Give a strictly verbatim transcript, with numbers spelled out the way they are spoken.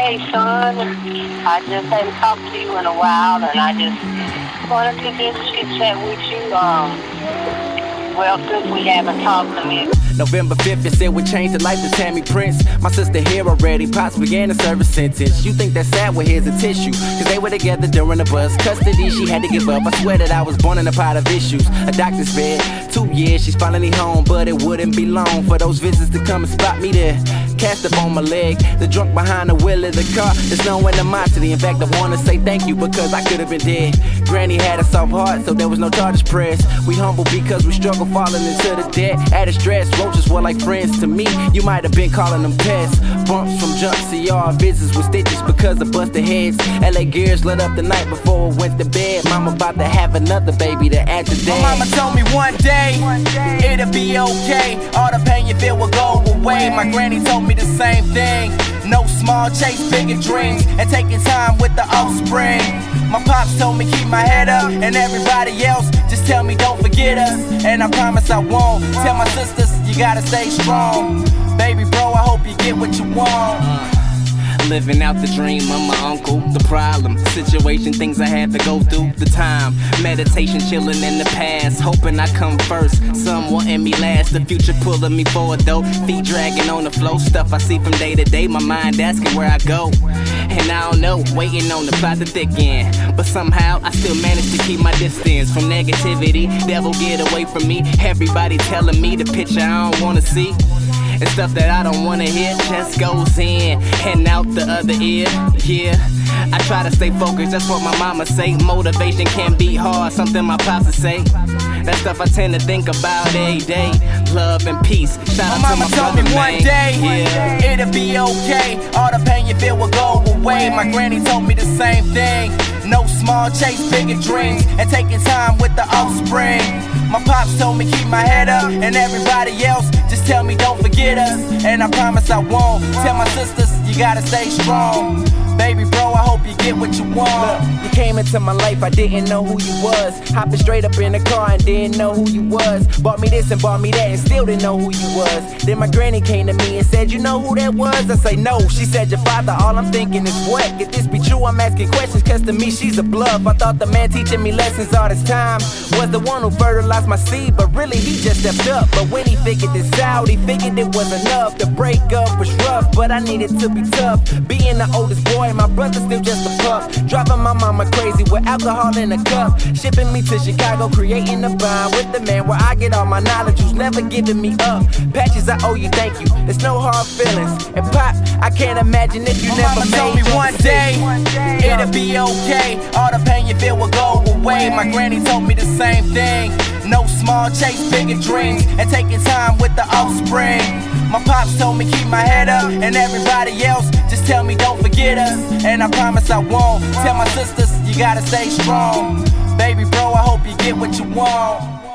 Hey, son, I just hadn't talked to you in a while, and I just wanted to just chit-chat with you. Um, well, since we haven't talked to me. November fifth, it said we changed the life of Tammy Prince. My sister here already, Pops began to serve a sentence. You think that's sad? Well, here's a tissue. Cause they were together during the bus custody, she had to give up. I swear that I was born in a pot of issues. A doctor's bed, two years, she's finally home. But it wouldn't be long for those visits to come and spot me there. Cast up on my leg, the drunk behind the wheel of the car. There's no animosity, in fact I wanna say thank you because I could've been dead. Granny had a soft heart, so there was no charges pressed. We humble because we struggle falling into the debt. Added stress, roaches were like friends to me. You might have been calling them pests. Bumps from jump C R, visits with stitches because of busted heads. L A gears lit up the night before I went to bed. Mama about to have another baby to add to that. My mama told me one day, it'll be okay. All the pain you feel will go away. My granny told me the same thing. No small chase, bigger dreams, and taking time with the offspring. My pops told me keep my head up, and everybody else just tell me don't forget us. And I promise I won't. Tell my sisters you gotta stay strong. Baby bro, I hope you get what you want. Living out the dream of my uncle. The problem, situation, things I had to go through. The time, meditation, chilling in the past, hoping I come first, some wanting me last. The future pulling me forward though, feet dragging on the flow. Stuff I see from day to day, my mind asking where I go. And I don't know, waiting on the plot to thicken. But somehow I still manage to keep my distance from negativity. Devil get away from me. Everybody telling me the picture I don't wanna see. And stuff that I don't wanna hear just goes in and out the other ear, yeah. I try to stay focused, that's what my mama say. Motivation can be hard, something my pops would say. That stuff I tend to think about every day. Love and peace, shout out my to mama my told brother, me one man. day, yeah. It'll be okay. All the pain you feel will go away. My granny told me the same thing. No small chase, bigger dreams, and taking time with the offspring. My pops told me keep my head up, and everybody else just tell me don't forget us. And I promise I won't. Tell my sisters you gotta stay strong. Baby bro, I hope you get what you want. Look, you came into my life, I didn't know who you was. Hopping straight up in the car and didn't know who you was. Bought me this and bought me that and still didn't know who you was. Then my granny came to me and said, you know who that was? I say no, she said your father, all I'm thinking is what? If this be true, I'm asking questions, cause to me she's a bluff. I thought the man teaching me lessons all this time was the one who fertilized my seed, but really he just stepped up. But when he figured this out, he figured it was enough. The breakup was rough, but I needed to be tough. Being the oldest boy, my brother still just a pup. Driving my mama crazy with alcohol in a cup. Shipping me to Chicago, creating a bond with the man where I get all my knowledge, who's never giving me up. Patches, I owe you, thank you. There's no hard feelings. And Pop, I can't imagine if you my never mama made told me your one decision. day, it'll be okay. All the pain you feel will go away. My granny told me the same thing. No small chase, bigger dreams, and taking time with the offspring. My pops told me keep my head up, and everybody else just tell me don't forget us. And I promise I won't. Tell my sisters you gotta stay strong. Baby bro, I hope you get what you want.